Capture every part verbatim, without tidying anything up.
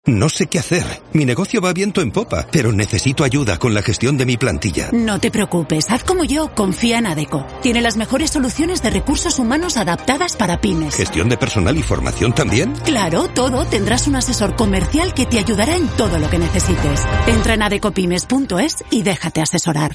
No sé qué hacer. Mi negocio va viento en popa, pero necesito ayuda con la gestión de mi plantilla. No te preocupes, haz como yo, confía en Adecco. Tiene las mejores soluciones de recursos humanos adaptadas para pymes. ¿Gestión de personal y formación también? Claro, todo. Tendrás un asesor comercial que te ayudará en todo lo que necesites. Entra en adecopymes punto es y déjate asesorar.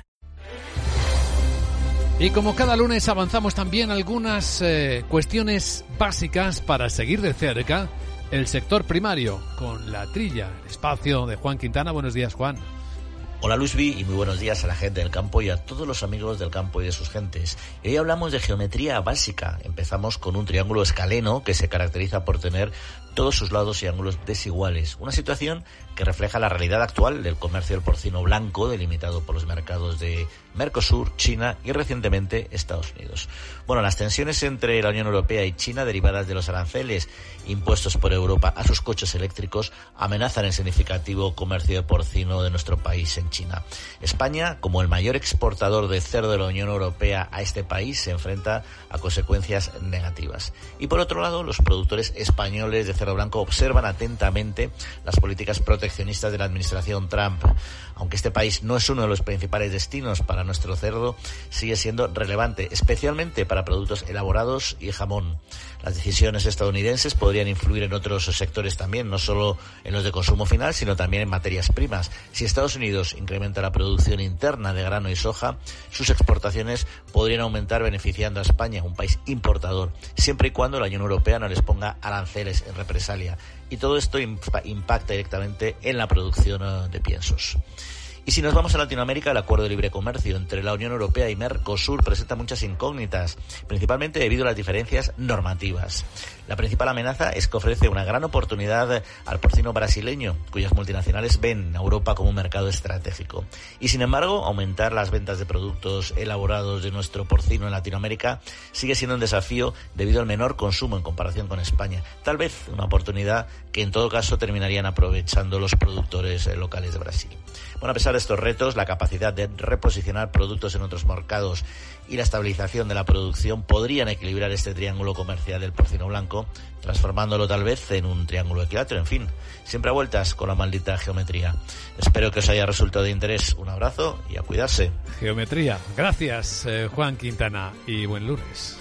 Y como cada lunes avanzamos también algunas eh, cuestiones básicas para seguir de cerca el sector primario, con la trilla, el espacio de Juan Quintana. Buenos días, Juan. Hola Luisby, y muy buenos días a la gente del campo y a todos los amigos del campo y de sus gentes. Y hoy hablamos de geometría básica. Empezamos con un triángulo escaleno que se caracteriza por tener todos sus lados y ángulos desiguales. Una situación que refleja la realidad actual del comercio del porcino blanco, delimitado por los mercados de Mercosur, China y recientemente Estados Unidos. Bueno, las tensiones entre la Unión Europea y China, derivadas de los aranceles impuestos por Europa a sus coches eléctricos, amenazan el significativo comercio de porcino de nuestro país en China. España, como el mayor exportador de cerdo de la Unión Europea a este país, se enfrenta a consecuencias negativas. Y por otro lado, los productores españoles de cerdo blanco observan atentamente las políticas proteccionistas de la administración Trump. Aunque este país no es uno de los principales destinos para nuestro cerdo, sigue siendo relevante, especialmente para productos elaborados y jamón. Las decisiones estadounidenses podrían influir en otros sectores también, no solo en los de consumo final, sino también en materias primas. Si Estados Unidos incrementa la producción interna de grano y soja, sus exportaciones podrían aumentar beneficiando a España, un país importador, siempre y cuando la Unión Europea no les ponga aranceles en represalia. Y todo esto impacta directamente en la producción de piensos. Y si nos vamos a Latinoamérica, el acuerdo de libre comercio entre la Unión Europea y Mercosur presenta muchas incógnitas, principalmente debido a las diferencias normativas. La principal amenaza es que ofrece una gran oportunidad al porcino brasileño, cuyas multinacionales ven a Europa como un mercado estratégico. Y sin embargo, aumentar las ventas de productos elaborados de nuestro porcino en Latinoamérica sigue siendo un desafío debido al menor consumo en comparación con España. Tal vez una oportunidad que en todo caso terminarían aprovechando los productores locales de Brasil. Bueno, a pesar de estos retos, la capacidad de reposicionar productos en otros mercados y la estabilización de la producción podrían equilibrar este triángulo comercial del porcino blanco, transformándolo tal vez en un triángulo equilátero. En fin, siempre a vueltas con la maldita geometría. Espero que os haya resultado de interés. Un abrazo y a cuidarse. Geometría. Gracias, eh, Juan Quintana, y buen lunes.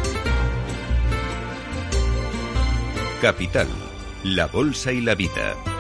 Capital, la bolsa y la vida.